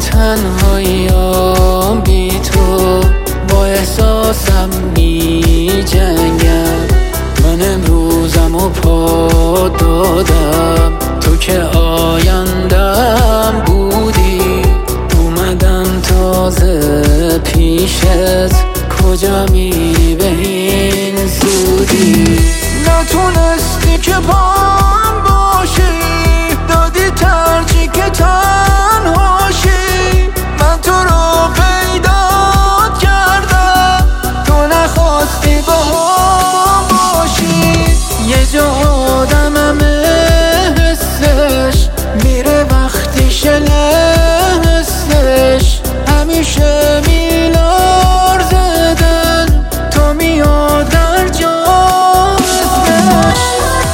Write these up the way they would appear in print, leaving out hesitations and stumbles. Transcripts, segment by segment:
تنهاییام بی تو، با احساسم می جنگم. من امروزمو پا دادم، تو که آیندم بودی. اومدم تازه پیشت، کجا میری به این زودی؟ نتونستی که پام باشی، دادی ترجیح که تنهاشی. من تو رو پیدا کردم، تو نخواستی با هم باشی. یه جا آدمم حسش میره وقتی شلستش، همیشه میلرزدن تو میاد در جازش.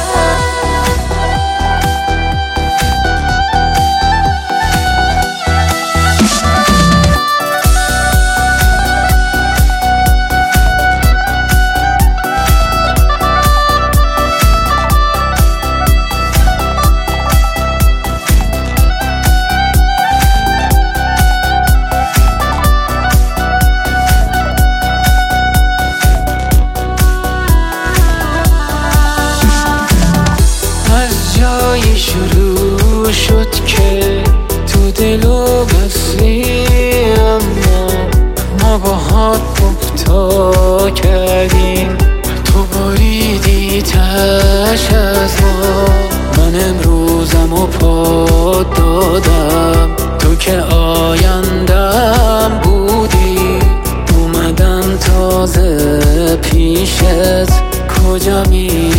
جایی شروع شد که تو دلو بسری، اما ما با هات مبتا کردیم. تو بریدی تش از ما، من امروزمو پا دادم. تو که آیندم بودی، اومدم تازه پیشت، کجا می